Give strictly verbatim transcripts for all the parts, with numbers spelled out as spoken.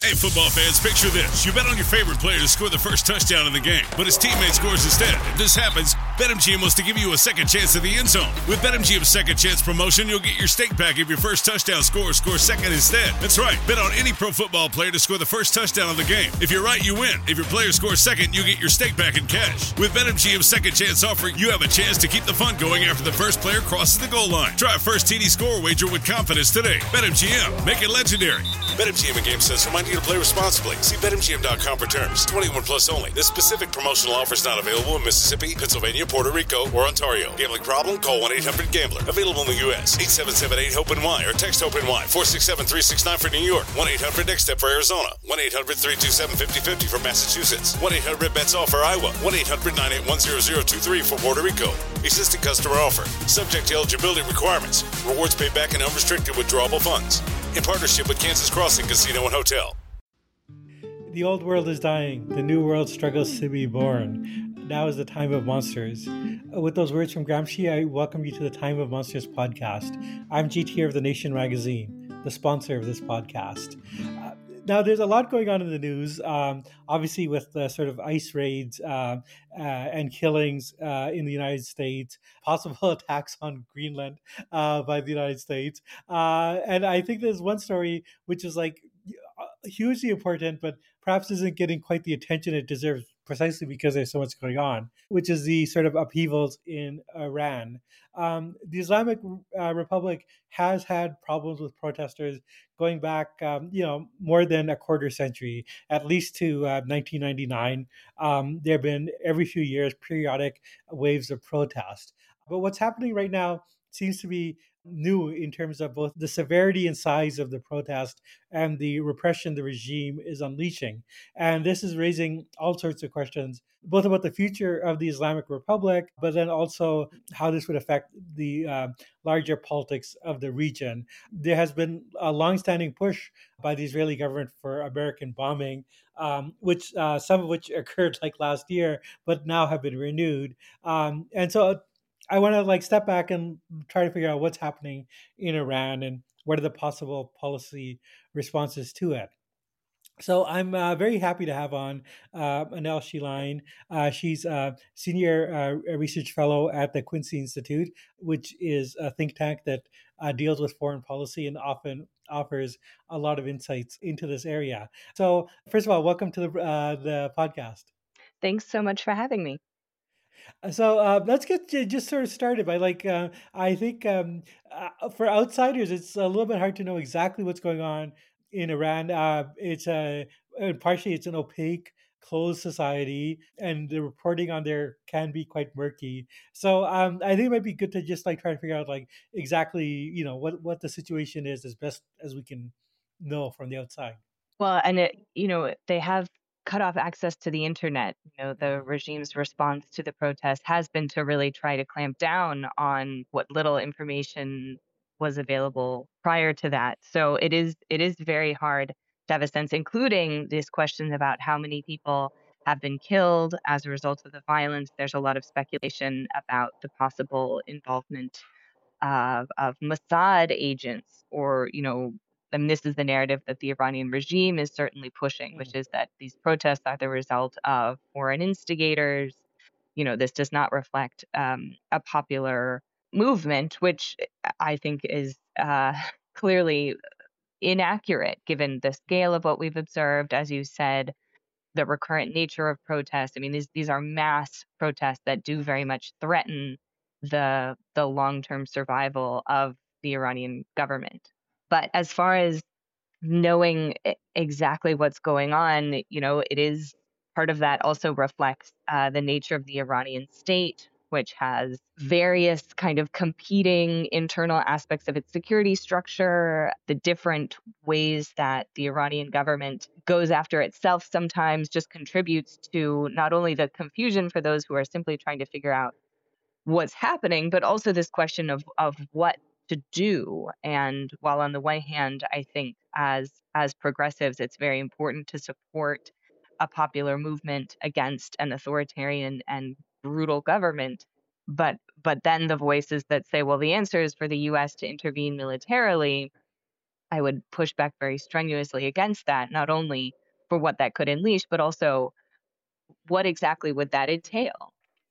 Hey, football fans, picture this. You bet on your favorite player to score the first touchdown in the game, but his teammate scores instead. If this happens, BetMGM wants to give you a second chance at the end zone. With BetMGM's second chance promotion, you'll get your stake back if your first touchdown scorer scores second instead. That's right. Bet on any pro football player to score the first touchdown of the game. If you're right, you win. If your player scores second, you get your stake back in cash. With BetMGM's second chance offer, you have a chance to keep the fun going after the first player crosses the goal line. Try a first T D score wager with confidence today. BetMGM. Make it legendary. BetMGM and GameSense remind you to play responsibly. See Bet M G M dot com for terms. twenty-one plus only. This specific promotional offer is not available in Mississippi, Pennsylvania, Puerto Rico, or Ontario. Gambling problem? Call one eight hundred gambler. Available in the U S eight seven seven eight hope N Y or text HOPE-NY. four six seven three six nine for New York. one eight hundred next step for Arizona. one eight hundred three two seven five zero five zero for Massachusetts. one eight hundred bets all for Iowa. one eight hundred nine eight one zero zero two three for Puerto Rico. Existing customer offer. Subject to eligibility requirements. Rewards paid back in unrestricted withdrawable funds. In partnership with Kansas Crossing Casino and Hotel. The old world is dying. The new world struggles to be born. Now is the time of monsters. With those words from Gramsci, I welcome you to the Time of Monsters podcast. I'm G T of The Nation magazine, the sponsor of this podcast. Uh, now, there's a lot going on in the news, um, obviously with the sort of ICE raids uh, uh, and killings uh, in the United States, possible attacks on Greenland uh, by the United States. Uh, and I think there's one story which is like hugely important, but perhaps isn't getting quite the attention it deserves precisely because there's so much going on, which is the sort of upheavals in Iran. Um, the Islamic uh, Republic has had problems with protesters going back, um, you know, more than a quarter century, at least to uh, nineteen ninety-nine. Um, there have been every few years periodic waves of protest. But what's happening right now seems to be new in terms of both the severity and size of the protest and the repression the regime is unleashing. And this is raising all sorts of questions, both about the future of the Islamic Republic, but then also how this would affect the uh, larger politics of the region. There has been a longstanding push by the Israeli government for American bombing, um, which uh, some of which occurred like last year, but now have been renewed. Um, and so I want to like step back and try to figure out what's happening in Iran and what are the possible policy responses to it. So I'm uh, very happy to have on uh, Anel Shilain. Uh, she's a senior uh, research fellow at the Quincy Institute, which is a think tank that uh, deals with foreign policy and often offers a lot of insights into this area. So first of all, welcome to the uh, the podcast. Thanks so much for having me. So uh, let's get to just sort of started by like uh, I think um, uh, for outsiders it's a little bit hard to know exactly what's going on in Iran. Uh, it's a and partially it's an opaque, closed society, and the reporting on there can be quite murky. So um, I think it might be good to just like try to figure out like exactly you know what what the situation is as best as we can know from the outside. Well, and it, you know, they have cut off access to the internet. You know, the regime's response to the protest has been to really try to clamp down on what little information was available prior to that. So it is it is very hard to have a sense, including these questions about how many people have been killed as a result of the violence. There's a lot of speculation about the possible involvement of, of Mossad agents or, you know, and this is the narrative that the Iranian regime is certainly pushing, which is that these protests are the result of foreign instigators. You know, this does not reflect um, a popular movement, which I think is uh, clearly inaccurate given the scale of what we've observed, as you said, the recurrent nature of protests. I mean, these these are mass protests that do very much threaten the the long-term survival of the Iranian government. But as far as knowing exactly what's going on, you know, it is part of that also reflects uh, the nature of the Iranian state, which has various kind of competing internal aspects of its security structure, the different ways that the Iranian government goes after itself sometimes just contributes to not only the confusion for those who are simply trying to figure out what's happening, but also this question of of what to do. And while on the one hand, I think as as progressives, it's very important to support a popular movement against an authoritarian and brutal government. But but then the voices that say, well, the answer is for the U S to intervene militarily, I would push back very strenuously against that, not only for what that could unleash, but also what exactly would that entail?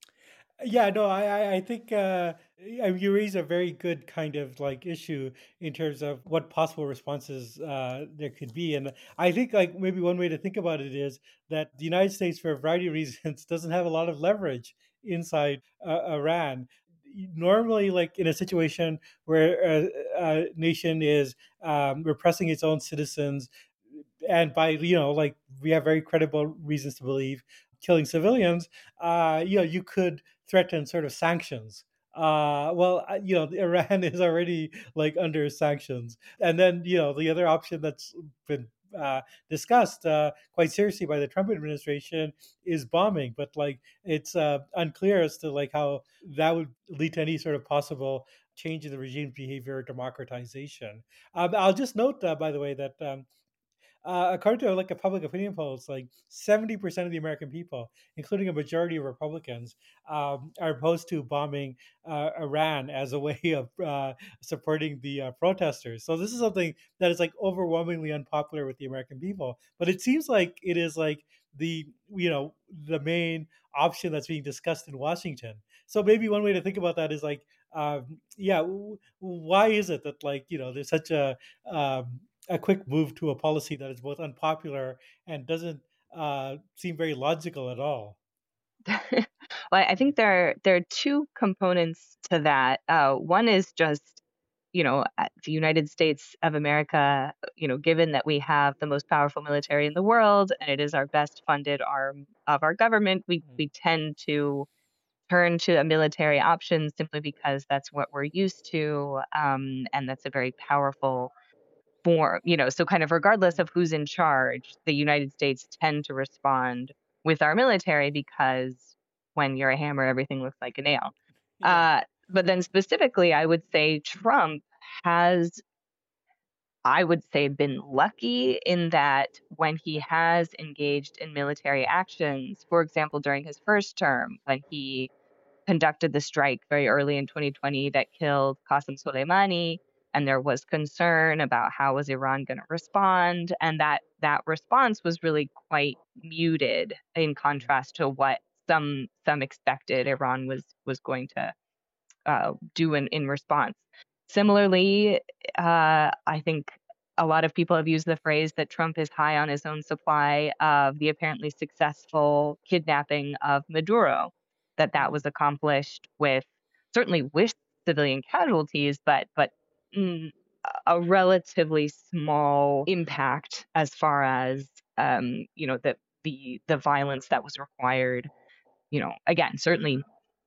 Yeah, no, I, I, I think uh, y- you raise a very good kind of like issue in terms of what possible responses uh, there could be, and I think like maybe one way to think about it is that the United States, for a variety of reasons, doesn't have a lot of leverage inside uh, Iran. Normally, like in a situation where a, a nation is um, repressing its own citizens, and by you know like we have very credible reasons to believe killing civilians, uh you know you could threaten sort of sanctions. Uh well uh, you know Iran is already like under sanctions, and then you know the other option that's been uh, discussed uh, quite seriously by the Trump administration is bombing, but like it's uh, unclear as to like how that would lead to any sort of possible change in the regime's behavior or democratization. um, I'll just note, uh, by the way, that um, uh, according to like a public opinion poll, it's like seventy percent of the American people, including a majority of Republicans, um, are opposed to bombing uh, Iran as a way of uh, supporting the uh, protesters. So this is something that is like overwhelmingly unpopular with the American people. But it seems like it is like the you know the main option that's being discussed in Washington. So maybe one way to think about that is like, um, yeah, w- why is it that like you know there's such a um, a quick move to a policy that is both unpopular and doesn't uh, seem very logical at all? Well, I think there are, there are two components to that. Uh, one is just, you know, uh, the United States of America, you know, given that we have the most powerful military in the world and it is our best funded arm of our government, we, Mm. we tend to turn to a military option simply because that's what we're used to. Um, and that's a very powerful form, you know, so kind of regardless of who's in charge, the United States tend to respond with our military because when you're a hammer, everything looks like a nail. Yeah. Uh, but then specifically, I would say Trump has, I would say, been lucky in that when he has engaged in military actions, for example, during his first term, when he conducted the strike very early in twenty twenty that killed Qasem Soleimani, and there was concern about how was Iran going to respond, and that that response was really quite muted in Mhm. contrast to what some some expected Iran was was going to uh, do in, in response. Similarly, uh, I think a lot of people have used the phrase that Trump is high on his own supply of the apparently successful kidnapping of Maduro, that that Mm. was accomplished with certainly with civilian casualties, but but mm, a relatively small impact as far as um, you know the the the violence that was required. You know, again, certainly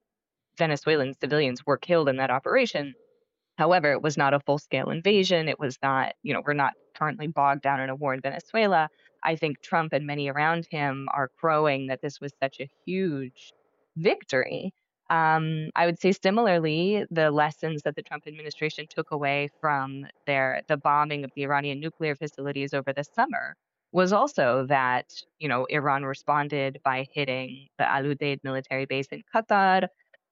Venezuelan civilians were killed in that operation. However, it was not a full scale invasion. It was not, you know, we're not currently bogged down in a war in Venezuela. I think Trump and many around him are crowing that this was such a huge victory. Um, I would say similarly, the lessons that the Trump administration took away from their the bombing of the Iranian nuclear facilities over the summer was also that, you know, Iran responded by hitting the Al Udeid military base in Qatar.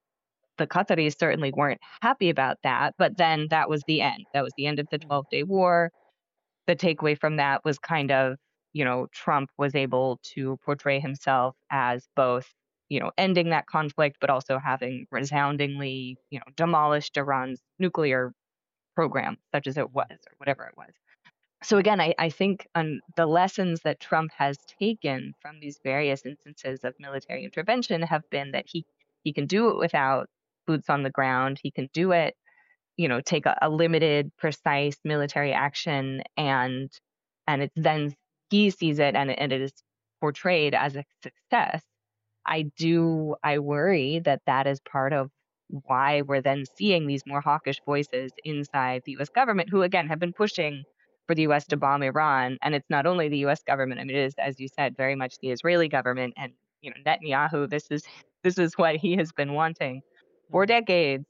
The Qataris certainly weren't happy about that, but then that was the end. That was the end of the Mm. twelve-day war. The takeaway from that was kind of, you know, Trump was able to portray himself as both, you know, ending that conflict, but also having resoundingly, you know, demolished Iran's nuclear program, such as it was, or whatever it was. So again, I, I think um, the lessons that Trump has taken from these various instances of military intervention have been that he he can do it without boots on the ground. He can do it, you know, take a, a limited, precise military action, and and it's then he sees it and, and it is portrayed as a success. I do, I worry that that is part of why we're then seeing these more hawkish voices inside the U S government, who again have been pushing for the U S to Mm. bomb Iran. And it's not only the U S government; I mean, it is, as you said, very much the Israeli government. And you know, Netanyahu. This is this is what he has been wanting for Mm. decades.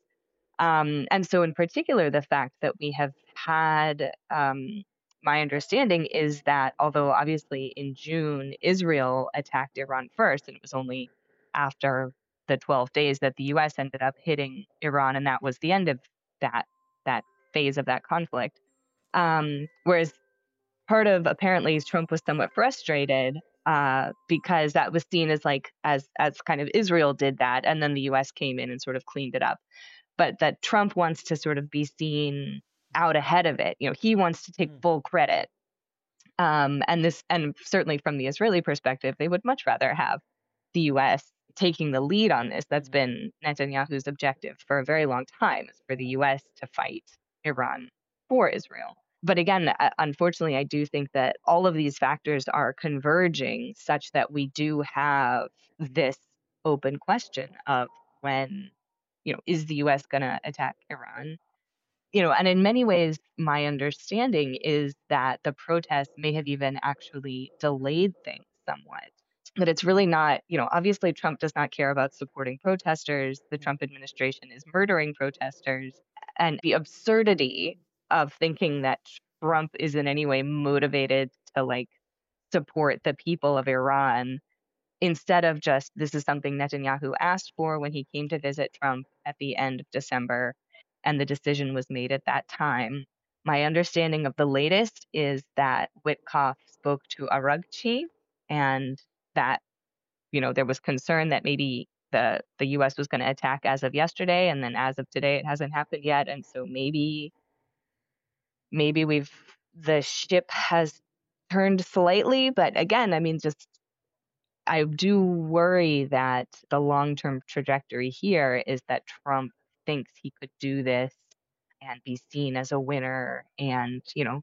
Um, and so, in particular, the fact that we have had, um, my understanding is that although obviously in June, Israel attacked Iran first, and it was only after the twelve days that the U S ended up hitting Iran, and that was the end of that that phase of that conflict. Um, whereas part of apparently Trump was somewhat frustrated uh, because that was seen as like as as kind of Israel did that, and then the U S came in and sort of cleaned it up. But that Trump wants to sort of be seen out ahead of it. You know, he wants to take full credit. Um, and this, and certainly from the Israeli perspective, they would much rather have the U S taking the lead on this. That's been Netanyahu's objective for a very long time, is for the U S to fight Iran for Israel. But again, uh, unfortunately, I do think that all of these factors are converging such that we do have this open question of when, you know, is the U S going to attack Iran? You know, and in many ways, my understanding is that the protests may have even actually delayed things somewhat. That it's really not, you know, obviously Trump does not care about supporting protesters. The Trump administration is murdering protesters. And the absurdity of thinking that Trump is in any way motivated to like support the people of Iran, instead of just this is something Netanyahu asked for when he came to visit Trump at the end of December, and the decision was made at that time. My understanding of the latest is that Witkoff spoke to Aragchi, and that, you know, there was concern that maybe the the U S was going to attack as of yesterday, and then as of today, it hasn't happened yet, and so maybe maybe we've the ship has turned slightly, but again, I mean, just I do worry that the long-term trajectory here is that Trump thinks he could do this and be seen as a winner and, you know,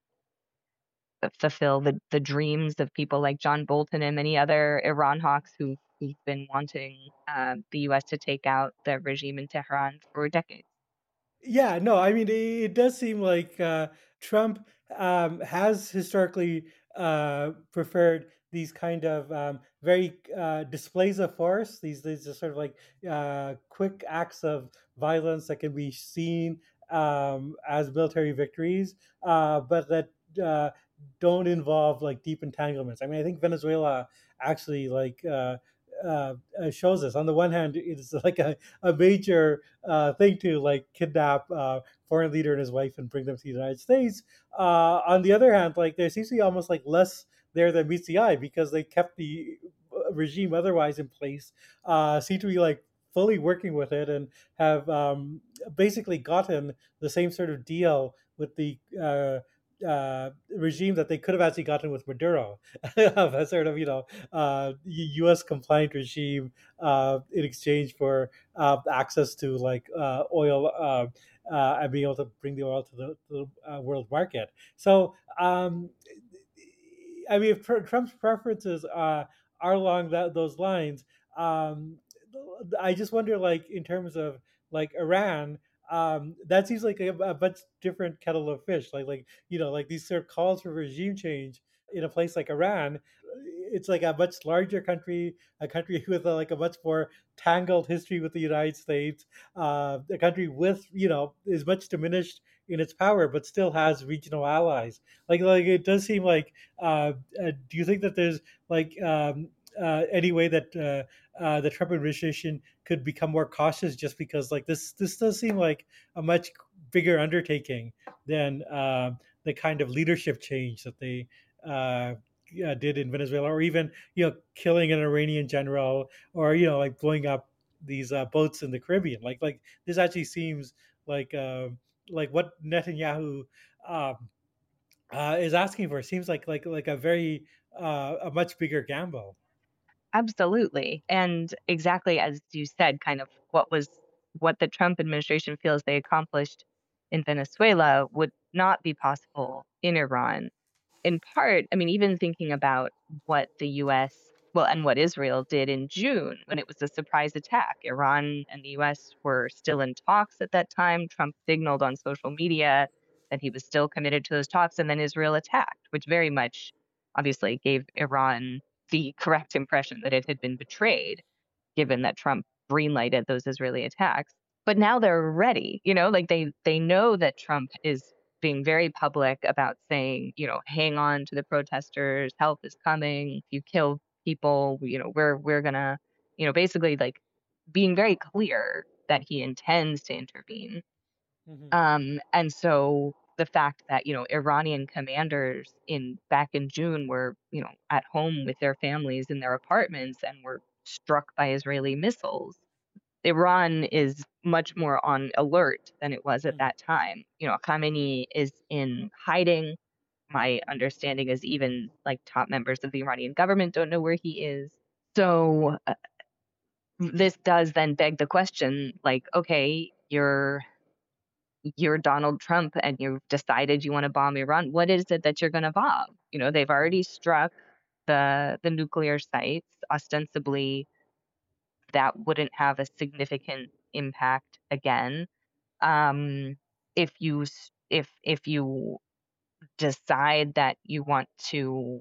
fulfill the, the dreams of people like John Bolton and many other Iran hawks who, who've been wanting uh, the U S to take out the regime in Tehran for decades. Yeah, no, I mean, it, it does seem like uh, Trump um, has historically uh, preferred these kind of um, very uh, displays of force. These these are sort of like uh, quick acts of violence that can be seen um, as military victories, uh, but that uh, don't involve like deep entanglements. I mean, I think Venezuela actually like. Uh, uh, uh, shows us. On the one hand, it's like a, a major uh, thing to like kidnap uh, foreign leader and his wife and bring them to the United States. Uh, on the other hand, like there seems to be almost like less there than meets the eye because they kept the regime otherwise in place. Uh, seem to be like fully working with it and have um, basically gotten the same sort of deal with the uh, uh, regime that they could have actually gotten with Maduro, of a sort of you know uh, U S compliant regime uh, in exchange for uh, access to like uh, oil uh, uh, and being able to bring the oil to the, to the uh, world market. So um, I mean, if Trump's preferences uh, are along that those lines, um, I just wonder, like in terms of like Iran, um, that seems like a, a much different kettle of fish. Like, like you know, like these sort of calls for regime change in a place like Iran. It's like a much larger country, a country with a, like a much more tangled history with the United States, uh, a country with you know is much diminished in its power, but still has regional allies. Like, like it does seem like. Uh, uh, do you think that there's like um, uh, any way that uh, uh, the Trump administration could become more cautious, just because like this this does seem like a much bigger undertaking than uh, the kind of leadership change that they uh, uh, did in Venezuela, or even you know killing an Iranian general, or you know like blowing up these uh, boats in the Caribbean. Like like this actually seems like uh, like what Netanyahu. Um, uh, is asking for seems like like like a very uh, a much bigger gamble. Absolutely. And exactly as you said, kind of what was what the Trump administration feels they accomplished in Venezuela would not be possible in Iran. In part, I mean, even thinking about what the U S, well, and what Israel did in June when it was a surprise attack. Iran and the U S were still in talks at that time. Trump signaled on social media that he was still committed to those talks, and then Israel attacked, which very much obviously gave Iran the correct impression that it had been betrayed, given that Trump greenlighted those Israeli attacks. But now they're ready, you know, like they they know that Trump is being very public about saying, you know, hang on to the protesters, help is coming. If you kill people, you know, we're we're gonna, you know, basically like being very clear that he intends to intervene. Mm-hmm. Um, and so the fact that, you know, Iranian commanders in back in June were, you know, at home with their families in their apartments and were struck by Israeli missiles. Iran is much more on alert than it was at Mm. that time. You know, Khamenei is in hiding. My understanding is even like top members of the Iranian government don't know where he is. So uh, this does then beg the question, like, okay, you're you're Donald Trump and you've decided you want to bomb Iran. What is it that you're going to bomb? You know, they've already struck the the nuclear sites. Ostensibly, that wouldn't have a significant impact again. Um, if you s- if if you decide that you want to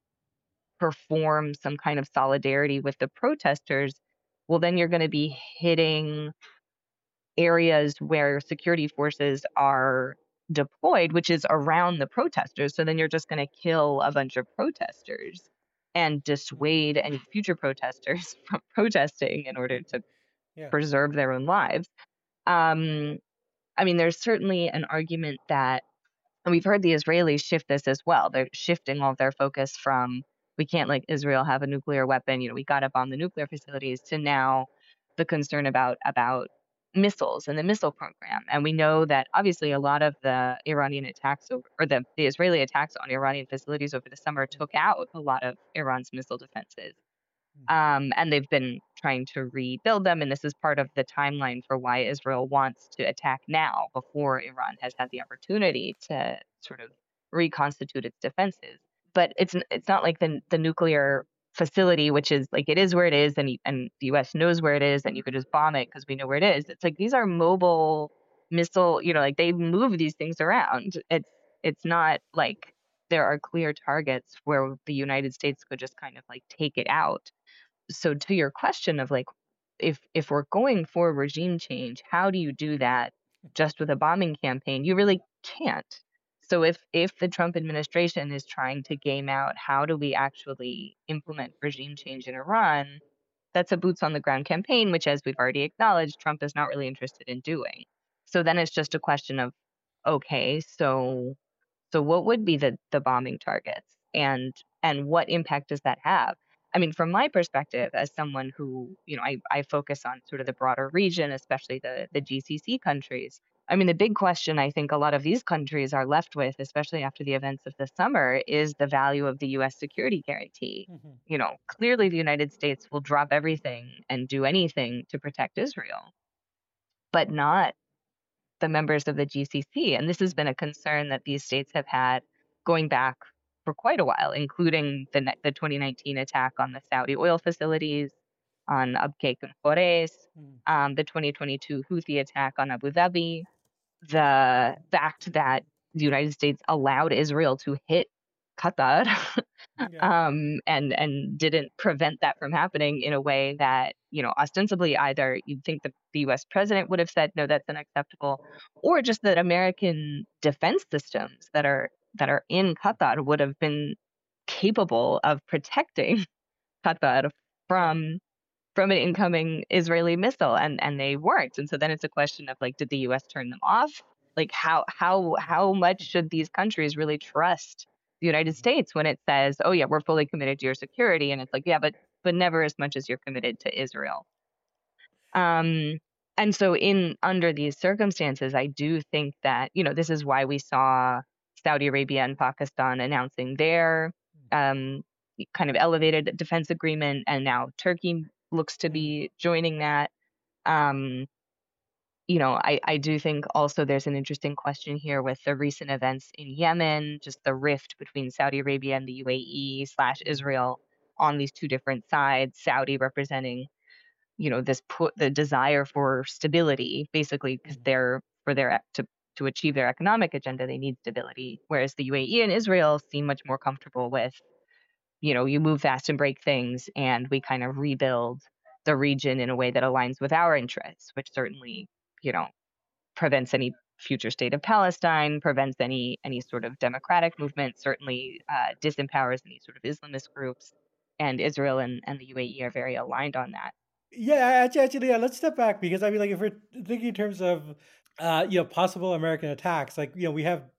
perform some kind of solidarity with the protesters, well, then you're going to be hitting areas where security forces are deployed, which is around the protesters. So then you're just going to kill a bunch of protesters and dissuade any future protesters from protesting in order to Yeah. preserve their own lives. Um, I mean, there's certainly an argument that, and we've heard the Israelis shift this as well. They're shifting all of their focus from we can't let Israel have a nuclear weapon, you know, we got to bomb the nuclear facilities, to now the concern about about missiles and the missile program. And we know that obviously a lot of the Iranian attacks over, or the, the Israeli attacks on Iranian facilities over the summer took out a lot of Iran's missile defenses. Um, and they've been trying to rebuild them. And this is part of the timeline for why Israel wants to attack now, before Iran has had the opportunity to sort of reconstitute its defenses. But it's it's not like the the nuclear facility, which is like, it is where it is, and and the U S knows where it is, and you could just bomb it because we know where it is. It's like these are mobile missile, you know, like they move these things around. It's it's not like there are clear targets where the United States could just kind of like take it out. So to your question of like, if if we're going for regime change, how do you do that just with a bombing campaign? You really can't. So if if the Trump administration is trying to game out how do we actually implement regime change in Iran, that's a boots on the ground campaign, which, as we've already acknowledged, Trump is not really interested in doing. So then it's just a question of, okay, so so what would be the the bombing targets, and and what impact does that have? I mean, from my perspective, as someone who, you know, I, I focus on sort of the broader region, especially the the G C C countries. I mean, the big question I think a lot of these countries are left with, especially after the events of the summer, is the value of the U S security guarantee. Mhm. You know, clearly the United States will drop everything and do anything to protect Israel, but not the members of the G C C. And this has been a concern that these states have had going back for quite a while, including the, ne- the twenty nineteen attack on the Saudi oil facilities, on Abqaiq and Khurais, Mm. um, the twenty twenty-two Houthi attack on Abu Dhabi, the fact that the United States allowed Israel to hit Qatar Yeah. um, and and didn't prevent that from happening in a way that, you know, ostensibly either you'd think that the U S president would have said no, that's unacceptable, or just that American defense systems that are that are in Qatar would have been capable of protecting Qatar Yeah. from from an incoming Israeli missile, and and they weren't. And so then it's a question of like, did the U S turn them off? Like how how how much should these countries really trust the United States when it says, "Oh yeah, we're fully committed to your security," and it's like, yeah, but but never as much as you're committed to Israel. Um, and so in under these circumstances, I do think that, you know, this is why we saw Saudi Arabia and Pakistan announcing their um, kind of elevated defense agreement, and now Turkey looks to Mm. be joining that. Um, you know, I, I do think also there's an interesting question here with the recent events in Yemen, just the rift between Saudi Arabia and the U A E slash Israel on these two different sides, Saudi representing, you know, this put the desire for stability, basically because Mm. they're for their to to achieve their economic agenda, they need stability, whereas the U A E and Israel seem much more comfortable with, you know, you move fast and break things, and we kind of rebuild the region in a way that aligns with our interests, which certainly, you know, prevents any future state of Palestine, prevents any any sort of democratic movement, certainly uh, disempowers any sort of Islamist groups, and Israel and, and the U A E are very aligned on that. Yeah, actually, actually, yeah. Let's step back because I mean, like, if we're thinking in terms of, uh, you know, possible American attacks, like, you know, we have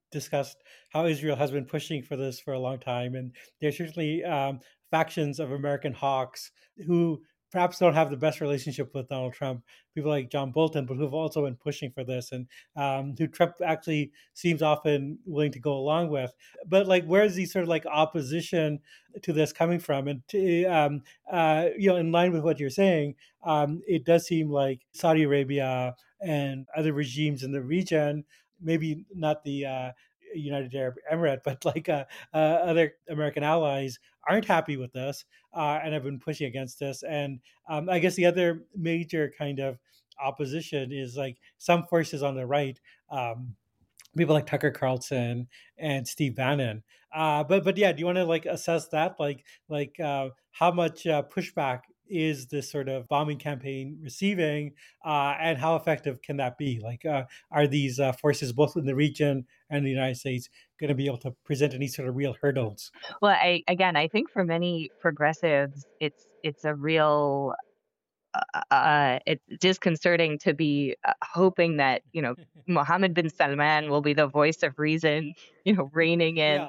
discussed how Israel has been pushing for this for a long time, and there's certainly um, factions of American hawks who perhaps don't have the best relationship with Donald Trump. People like John Bolton, but who've also been pushing for this, and um, who Trump actually seems often willing to go along with. But like, where's the sort of like opposition to this coming from? And to, um, uh, you know, in line with what you're saying, um, it does seem like Saudi Arabia and other regimes in the region, maybe not the uh, United Arab Emirate, but like uh, uh, other American allies, aren't happy with this uh, and have been pushing against this. And um, I guess the other major kind of opposition is like some forces on the right. Um, people like Tucker Carlson and Steve Bannon. Uh, but but yeah, do you want to like assess that? Like like uh, how much uh, pushback is this sort of bombing campaign receiving, uh, and how effective can that be? Like, uh, are these uh, forces both in the region and the United States going to be able to present any sort of real hurdles? Well, I again, I think for many progressives, it's it's a real uh, uh, it's disconcerting to be uh, hoping that you know Mohammed bin Salman will be the voice of reason, you know, reining in Yeah.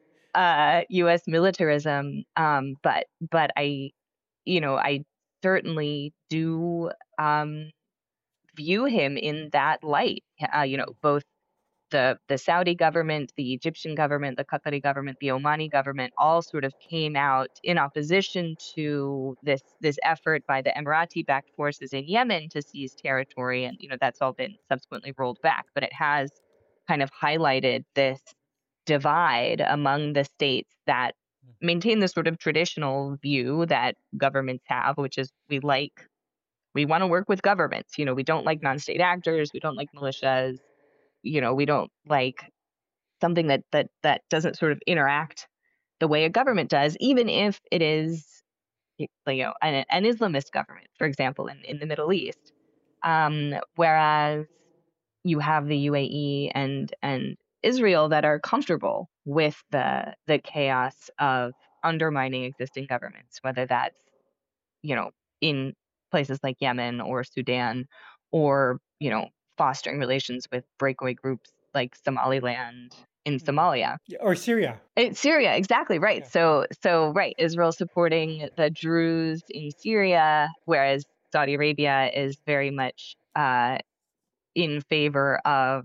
uh, U S militarism. Um, but but I, you know, I certainly do um, view him in that light. Uh, you know, both the the Saudi government, the Egyptian government, the Qatari government, the Omani government all sort of came out in opposition to this this effort by the Emirati-backed forces in Yemen to seize territory, and you know that's all been subsequently rolled back. But it has kind of highlighted this divide among the states that maintain the sort of traditional view that governments have, which is we like we want to work with governments. You know, we don't like non-state actors, we don't like militias, you know, we don't like something that that that doesn't sort of interact the way a government does, even if it is, you know, an, an Islamist government, for example, in, in the Middle East. Um, whereas you have the U A E and and Israel that are comfortable with the the chaos of undermining existing governments, whether that's, you know, in places like Yemen or Sudan, or, you know, fostering relations with breakaway groups like Somaliland in Mhm. Somalia. Yeah, or Syria. It's Syria, exactly right. Yeah. So, so right, Israel supporting the Druze in Syria, whereas Saudi Arabia is very much uh, in favor of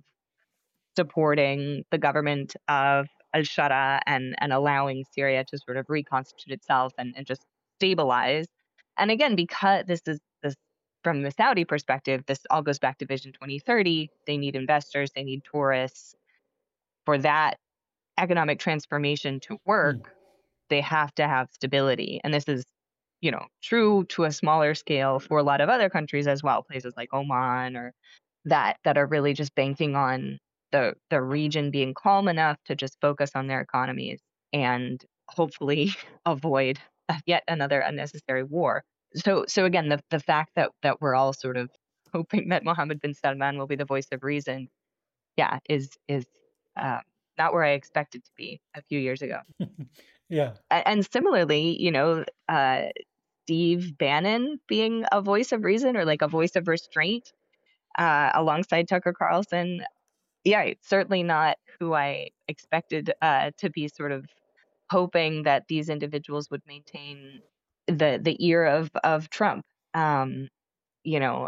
supporting the government of al-Sharaa and and allowing Syria to sort of reconstitute itself and, and just stabilize. And again, because this is this from the Saudi perspective, this all goes back to Vision twenty thirty. They need investors, they need tourists. For that economic transformation to work, Mm. they have to have stability. And this is, you know, true to a smaller scale for a lot of other countries as well, places like Oman or that that are really just banking on the the region being calm enough to just focus on their economies and hopefully avoid yet another unnecessary war. So so again, the the fact that that we're all sort of hoping that Mohammed bin Salman will be the voice of reason, yeah, is is uh, not where I expected to be a few years ago. Yeah. A- And similarly, you know, uh, Steve Bannon being a voice of reason or like a voice of restraint uh, alongside Tucker Carlson. Yeah, it's certainly not who I expected uh, to be sort of hoping that these individuals would maintain the the ear of of Trump. Um, you know,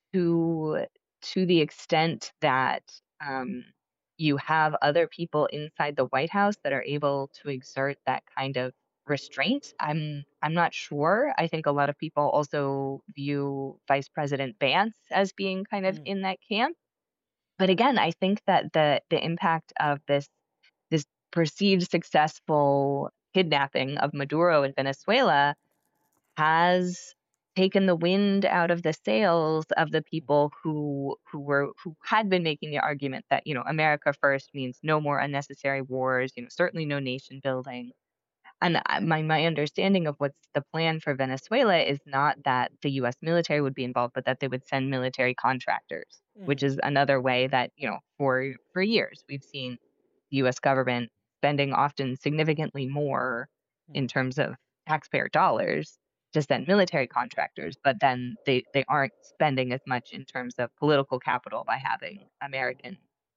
to to the extent that um, you have other people inside the White House that are able to exert that kind of restraint. I'm I'm not sure. I think a lot of people also view Vice President Vance as being kind of Mm. in that camp. But again, I think that the the impact of this this perceived successful kidnapping of Maduro in Venezuela has taken the wind out of the sails of the people who who were who had been making the argument that, you know, America first means no more unnecessary wars, you know, certainly no nation building. And I- my my understanding of what's the plan for Venezuela is not that the U S military would be involved, but that they would send military contractors, which Mm. is another way that, you know, for for years we've seen the U S government spending often significantly more in Mm. terms of taxpayer dollars to send military contractors, but then they they aren't spending as much in terms of political capital by having American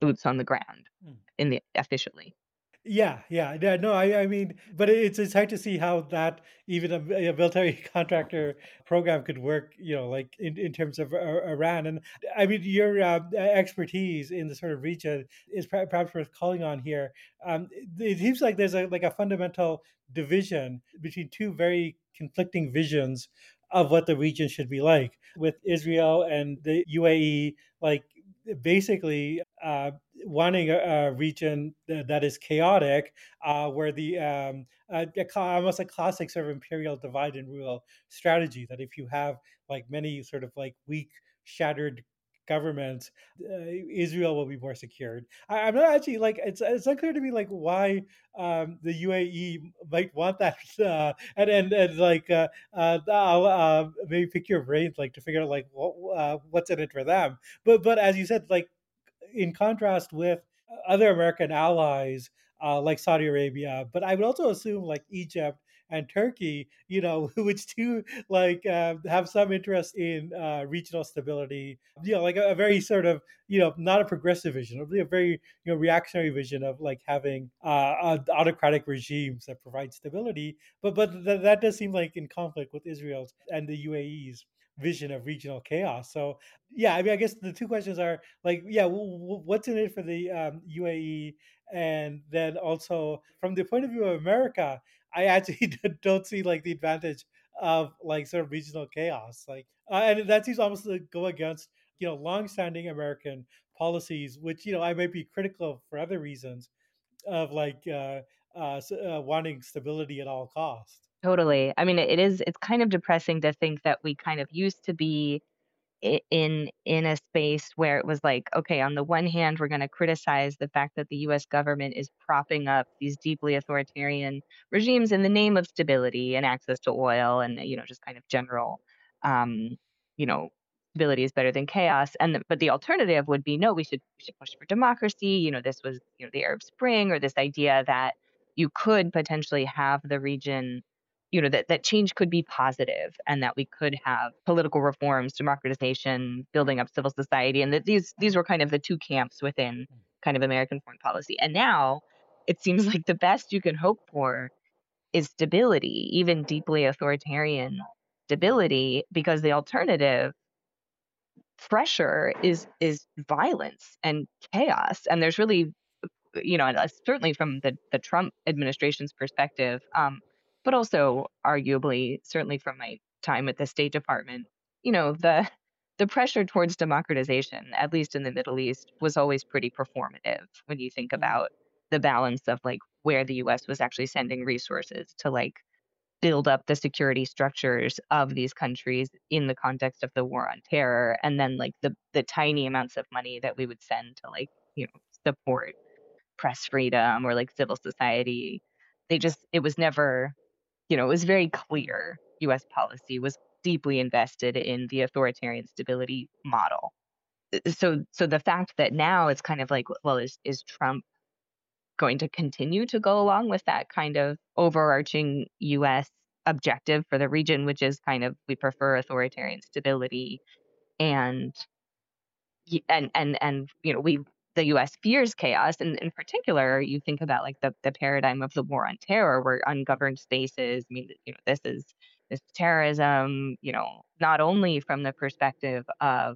boots on the ground in the officially. Yeah, yeah, yeah. No, I, I mean, but it's it's hard to see how that even a, a military contractor program could work. You know, like in, in terms of uh, Iran, and I mean, your uh, expertise in the sort of region is per- perhaps worth calling on here. Um, it, it seems like there's a like a fundamental division between two very conflicting visions of what the region should be like, with Israel and the U A E, like basically uh, wanting a, a region that, that is chaotic, uh, where the um, uh, almost a classic sort of imperial divide and rule strategy. That if you have like many sort of like weak, shattered governments, uh, Israel will be more secured. I, I'm not actually like it's it's unclear to me like why um, the U A E might want that, uh, and and and like uh, uh, I'll uh, maybe pick your brains like to figure out like what, uh, what's in it for them. But but as you said, like in contrast with other American allies uh, like Saudi Arabia, but I would also assume like Egypt and Turkey, you know, which too like uh, have some interest in uh, regional stability, you know, like a, a very sort of, you know, not a progressive vision, a very, you know, reactionary vision of like having uh, autocratic regimes that provide stability. But but th- that does seem like in conflict with Israel's and the U A E's vision of regional chaos. So yeah, I mean, I guess the two questions are like, yeah, w- w- what's in it for the um, U A E, and then also from the point of view of America, I actually don't see like the advantage of like sort of regional chaos, like, uh, and that seems almost to go against you know longstanding American policies, which you know I might be critical of for other reasons of like uh, uh, s- uh, wanting stability at all costs. Totally. I mean, it is, it's kind of depressing to think that we kind of used to be i- in in a space where it was like, okay, on the one hand, we're going to criticize the fact that the U S government is propping up these deeply authoritarian regimes in the name of stability and access to oil and you know just kind of general, um, you know, stability is better than chaos. And the, but the alternative would be no, we should we should push for democracy. You know, this was you know the Arab Spring or this idea that you could potentially have the region you know that that change could be positive and that we could have political reforms, democratization, building up civil society, and that these these were kind of the two camps within kind of American foreign policy. And now it seems like the best you can hope for is stability, even deeply authoritarian stability, because the alternative pressure is is violence and chaos. And there's really you know, and, uh, certainly from the the Trump administration's perspective, um, but also arguably, certainly from my time at the State Department, you know, the the pressure towards democratization, at least in the Middle East, was always pretty performative when you think Mm, about the balance of like where the U S was actually sending resources to like build up the security structures of these countries in the context of the war on terror, and then like the the tiny amounts of money that we would send to like you know support press freedom or like civil society. They just, it was never, you know, it was very clear U S policy was deeply invested in the authoritarian stability model. Uh, So, so the fact that now it's kind of like, well, is, is Trump going to continue to go along with that kind of overarching U S objective for the region, which is kind of we prefer authoritarian stability and y- and and and you know we the U S fears chaos, and in particular you think about like the the paradigm of the war on terror where ungoverned spaces, I mean you know this is this is terrorism, you know not only from the perspective of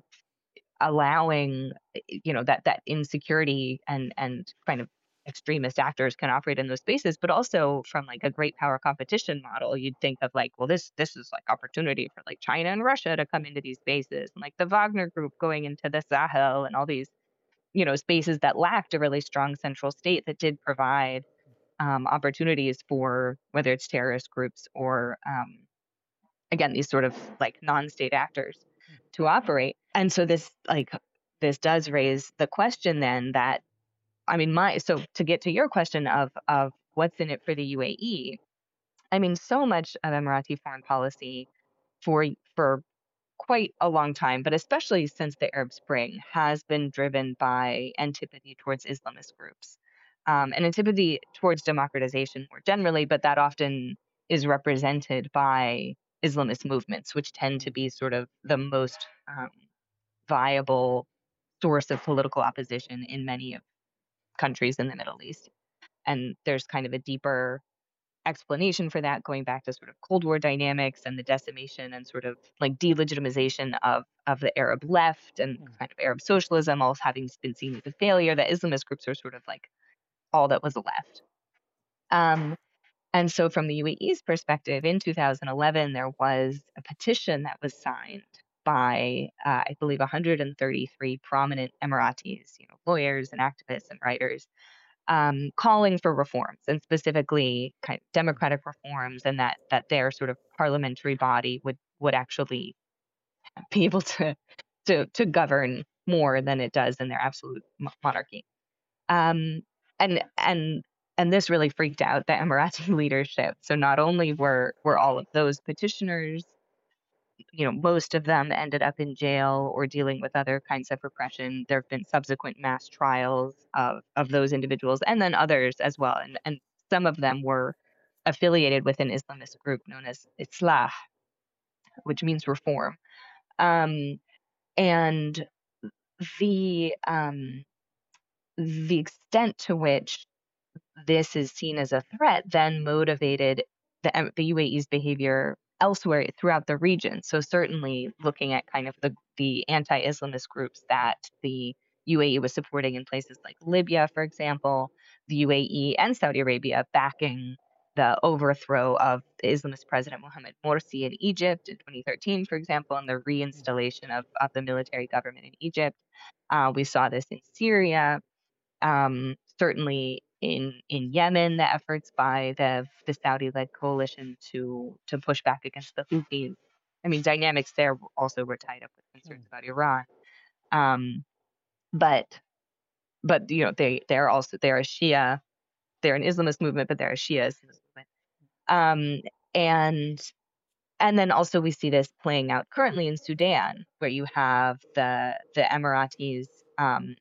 allowing you know that that insecurity and and kind of extremist actors can operate in those spaces, but also from like a great power competition model you'd think of like, well, this this is like opportunity for like China and Russia to come into these spaces, and like the Wagner group going into the Sahel and all these you know spaces that lacked a really strong central state that did provide um, opportunities for whether it's terrorist groups or um, again these sort of like non-state actors to operate. And so this like this does raise the question then that I mean my so to get to your question of of what's in it for the U A E, I mean so much of Emirati foreign policy for for quite a long time, but especially since the Arab Spring, has been driven by antipathy towards Islamist groups, um, and antipathy towards democratization more generally, but that often is represented by Islamist movements, which tend to be sort of the most um, viable source of political opposition in many of countries in the Middle East. And there's kind of a deeper explanation for that, going back to sort of Cold War dynamics and the decimation and sort of like delegitimization of of the Arab left and kind of Arab socialism, all having been seen as a failure. That Islamist groups are sort of like all that was left. Um, and so, from the U A E's perspective, in two thousand eleven, there was a petition that was signed by, uh, I believe, one hundred thirty-three prominent Emiratis, you know, lawyers and activists and writers, um, calling for reforms, and specifically kind of democratic reforms, and that that their sort of parliamentary body would would actually be able to to to govern more than it does in their absolute mo- monarchy. Um, and and and this really freaked out the Emirati leadership. So not only were were all of those petitioners, you know, most of them ended up in jail or dealing with other kinds of repression. There have been subsequent mass trials of, of those individuals and then others as well. And, and some of them were affiliated with an Islamist group known as Islah, which means reform. Um, and the um, the extent to which this is seen as a threat then motivated the, um, the U A E's behavior elsewhere throughout the region. So certainly looking at kind of the, the anti-Islamist groups that the U A E was supporting in places like Libya, for example, the U A E and Saudi Arabia backing the overthrow of the Islamist president Mohammed Morsi in Egypt in twenty thirteen, for example, and the reinstallation of, of the military government in Egypt. Uh, we saw this in Syria. Um, certainly in in Yemen, the efforts by the the Saudi-led coalition to to push back against the Houthis. I mean, dynamics there also were tied up with concerns about Iran. Um, but but you know they they're also they're a Shia, they're an Islamist movement, but they're a Shia Islamist movement. Um, and and then also we see this playing out currently in Sudan, where you have the the Emiratis. Um,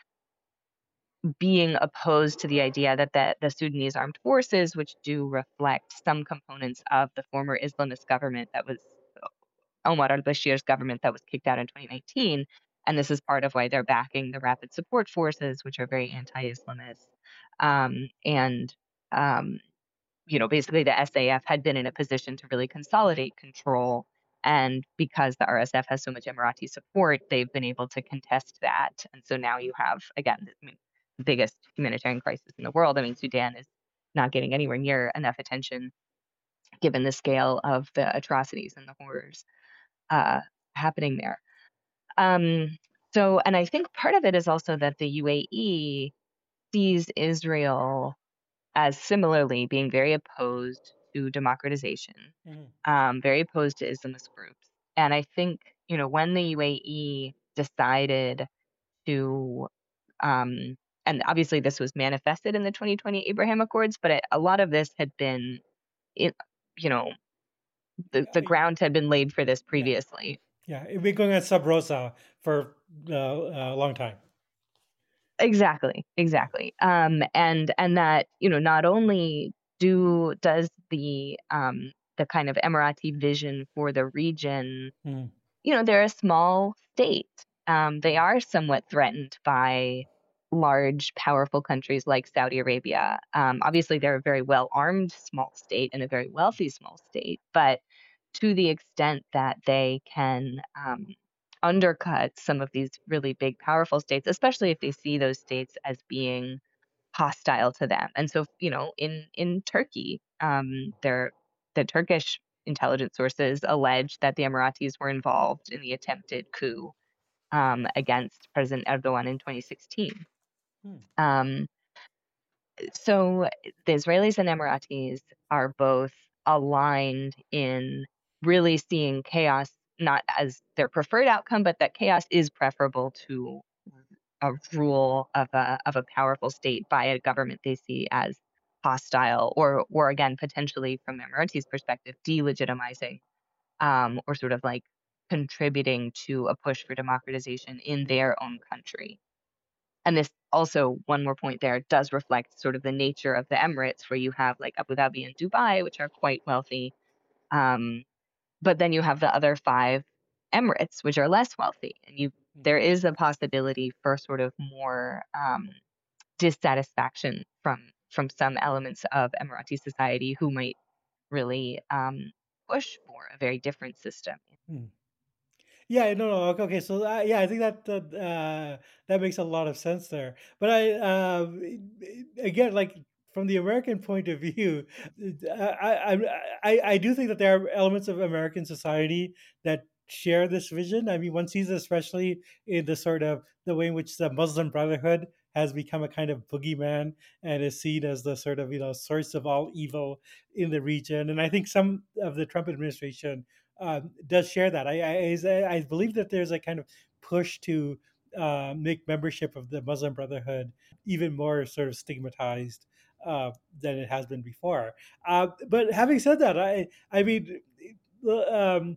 being opposed to the idea that the, the Sudanese armed forces, which do reflect some components of the former Islamist government that was Omar al-Bashir's government that was kicked out in twenty nineteen, and this is part of why they're backing the Rapid Support Forces, which are very anti-Islamist. Um, and, um, you know, basically the S A F had been in a position to really consolidate control. And because the R S F has so much Emirati support, they've been able to contest that. And so now you have, again, I mean, the biggest humanitarian crisis in the world. I mean, Sudan is not getting anywhere near enough attention given the scale of the atrocities and the horrors uh, happening there. Um, so, and I think part of it is also that the U A E sees Israel as similarly being very opposed to democratization, Mm-hmm. um, very opposed to Islamist groups. And I think, you know, when the U A E decided to, um, and obviously this was manifested in the twenty twenty Abraham Accords, but it, a lot of this had been, it, you know, the, the ground had been laid for this previously. Yeah, it'd been going on sub rosa for uh, a long time. Exactly, exactly. Um, and and that, you know, not only do does the um the kind of Emirati vision for the region, Mm. you know, they're a small state. Um, they are somewhat threatened by large, powerful countries like Saudi Arabia. Um, obviously, they're a very well-armed small state and a very wealthy small state, but to the extent that they can um, undercut some of these really big, powerful states, especially if they see those states as being hostile to them. And so, you know, in in Turkey, um, there the Turkish intelligence sources allege that the Emiratis were involved in the attempted coup um, against President Erdogan in twenty sixteen. Hmm. Um, so the Israelis and Emiratis are both aligned in really seeing chaos not as their preferred outcome, but that chaos is preferable to a rule of a of a powerful state by a government they see as hostile, or or again potentially from Emirati's perspective delegitimizing, um, or sort of like contributing to a push for democratization in their own country. And this also, one more point there, does reflect sort of the nature of the Emirates, where you have like Abu Dhabi and Dubai, which are quite wealthy. Um, but then you have the other five Emirates, which are less wealthy. And you there is a possibility for sort of more um, dissatisfaction from from some elements of Emirati society who might really um, push for a very different system. Hmm. Yeah, no, no, okay, okay. So uh, yeah, I think that that, uh, that makes a lot of sense there. But I, um, again, like from the American point of view, I, I, I, I do think that there are elements of American society that share this vision. I mean, one sees it especially in the sort of the way in which the Muslim Brotherhood has become a kind of boogeyman and is seen as the sort of, you know, source of all evil in the region. And I think some of the Trump administration um, does share that. I, I I believe that there's a kind of push to uh, make membership of the Muslim Brotherhood even more sort of stigmatized uh, than it has been before. Uh, but having said that, I I mean, um,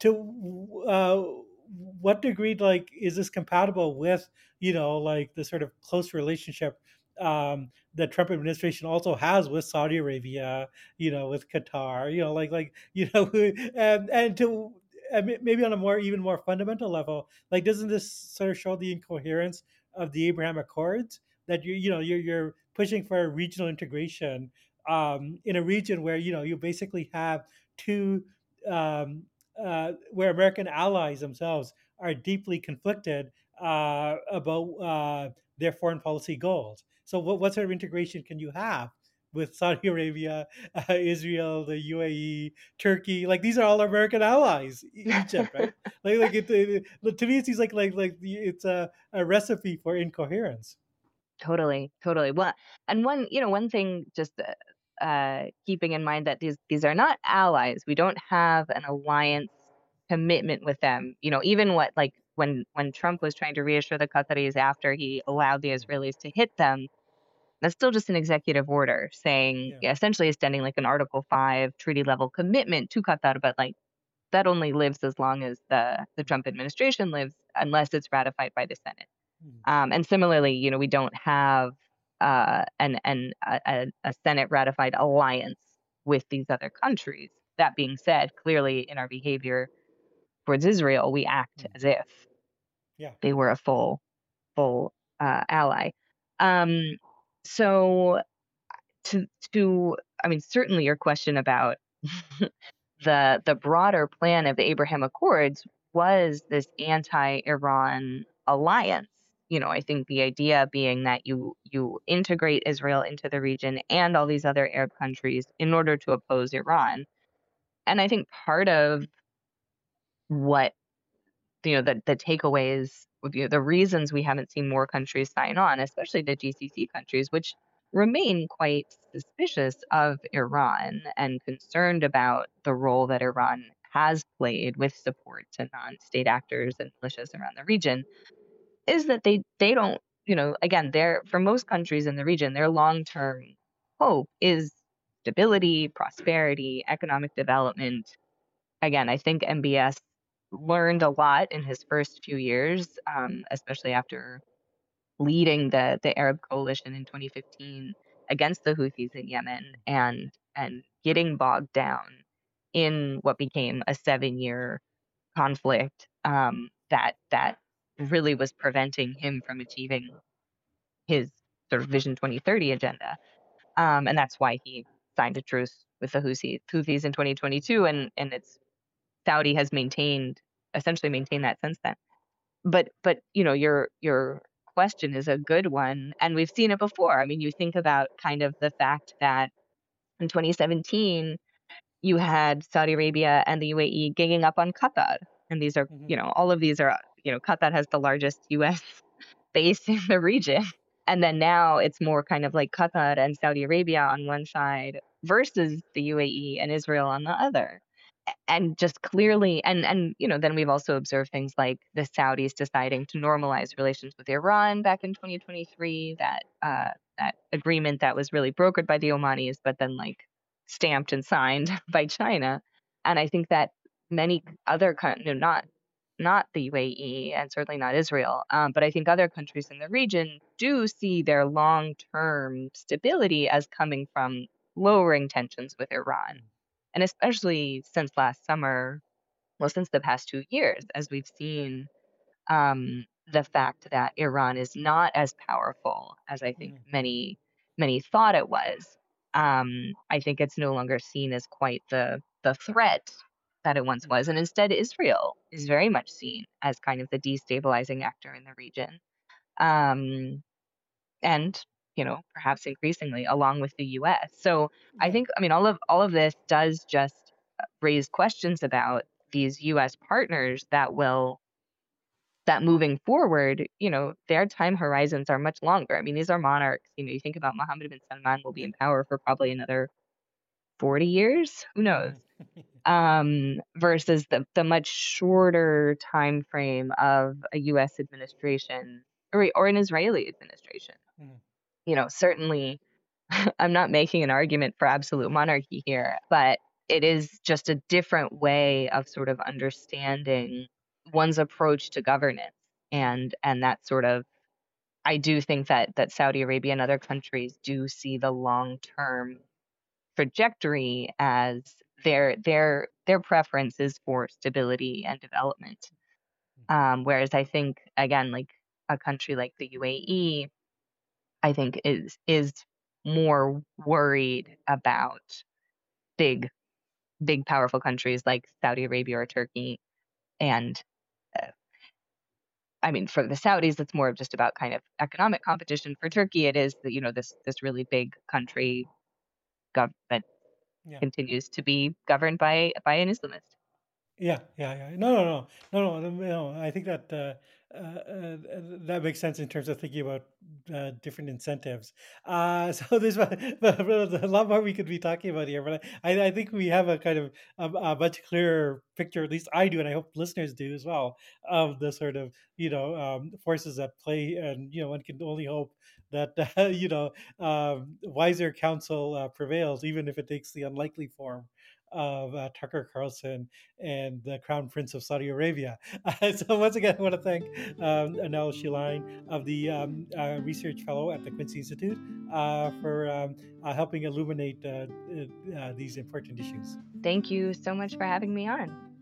to uh, what degree like is this compatible with, you know, like the sort of close relationship um, the Trump administration also has with Saudi Arabia, you know, with Qatar, you know, like like you know, and and to and maybe on a more even more fundamental level, like doesn't this sort of show the incoherence of the Abraham Accords that you you know you're you're pushing for a regional integration um, in a region where you know you basically have two um, uh, where American allies themselves are deeply conflicted uh, about uh, their foreign policy goals. So, what, what sort of integration can you have with Saudi Arabia, uh, Israel, the U A E, Turkey? Like these are all American allies. E- Egypt, right? Like, like it, it, it- to me, it seems like like like the- it's a, a recipe for incoherence. Totally, totally. Well, and one, you know, one thing just uh, uh, keeping in mind that these these are not allies. We don't have an alliance commitment with them. You know, even what like when when Trump was trying to reassure the Qataris after he allowed the Israelis to hit them, that's still just an executive order saying, Yeah. yeah, essentially extending like an Article Five treaty level commitment to Qatar, but like that only lives as long as the the Trump administration lives, unless it's ratified by the Senate. Mhm. Um, and similarly, you know, we don't have uh, an an a, a Senate ratified alliance with these other countries. That being said, clearly in our behavior towards Israel, we act Mhm. as if Yeah. they were a full full uh, ally. Um, so to to I mean, certainly your question about the the broader plan of the Abraham Accords was this anti-Iran alliance. You know, I think the idea being that you you integrate Israel into the region and all these other Arab countries in order to oppose Iran. And I think part of what you know the the takeaways, you know, the reasons we haven't seen more countries sign on, especially the G C C countries, which remain quite suspicious of Iran and concerned about the role that Iran has played with support to non-state actors and militias around the region, is that they they don't, you know, again, they're for most countries in the region, their long-term hope is stability, prosperity, economic development. Again, I think M B S learned a lot in his first few years, um, especially after leading the the Arab coalition in twenty fifteen against the Houthis in Yemen and and getting bogged down in what became a seven year conflict um, that that really was preventing him from achieving his sort of Vision twenty thirty agenda. Um, and that's why he signed a truce with the Houthis, Houthis in twenty twenty-two, and and it's Saudi has maintained essentially maintained that since then. But but you know your your question is a good one, and we've seen it before. I mean, you think about kind of the fact that in twenty seventeen you had Saudi Arabia and the U A E ganging up on Qatar, and these are Mhm. you know all of these are you know Qatar has the largest U S base in the region, and then now it's more kind of like Qatar and Saudi Arabia on one side versus the U A E and Israel on the other. And just clearly and and you know then we've also observed things like the Saudis deciding to normalize relations with Iran back in twenty twenty-three, that uh that agreement that was really brokered by the Omanis but then like stamped and signed by China. And I think that many other countries, no, not not the U A E and certainly not Israel, um, but I think other countries in the region do see their long-term stability as coming from lowering tensions with Iran, and especially since last summer, well, since the past two years, as we've seen um, the fact that Iran is not as powerful as I think Mhm. many many thought it was. Um, I think it's no longer seen as quite the the threat that it once was, and instead Israel is very much seen as kind of the destabilizing actor in the region. Um, and you know, perhaps increasingly along with the U S. So I Yeah. think, I mean, all of all of this does just uh, raise questions about these U S partners that will that moving forward, you know, their time horizons are much longer. I mean, these are monarchs. You know, you think about Mohammed bin Salman will be in power for probably another forty years. Who knows? Mhm. Um, versus the the much shorter time frame of a U S administration or or an Israeli administration. Mhm. You know, certainly I'm not making an argument for absolute monarchy here, but it is just a different way of sort of understanding one's approach to governance. And and that sort of I do think that that Saudi Arabia and other countries do see the long-term trajectory as their their their preference is for stability and development. Um, whereas I think again, like a country like the U A E, I think is is more worried about big big powerful countries like Saudi Arabia or Turkey. And uh, I mean, for the Saudis, it's more of just about kind of economic competition. For Turkey, it is the, you know, this this really big country gov- that Yeah. continues to be governed by by an Islamist. Yeah, yeah, yeah. No, no, no, no, no. no, no. I think that uh, uh, uh, that makes sense in terms of thinking about uh, different incentives. Uh, so there's a, a lot more we could be talking about here, but I, I think we have a kind of a, a much clearer picture. At least I do, and I hope listeners do as well, of the sort of you know um, forces at play. And you know, one can only hope that uh, you know um, wiser counsel uh, prevails, even if it takes the unlikely form of uh, Tucker Carlson and the Crown Prince of Saudi Arabia. Uh, so once again, I want to thank um, Anel Shiline of the um, uh, Research Fellow at the Quincy Institute uh, for um, uh, helping illuminate uh, uh, uh, these important issues. Thank you so much for having me on.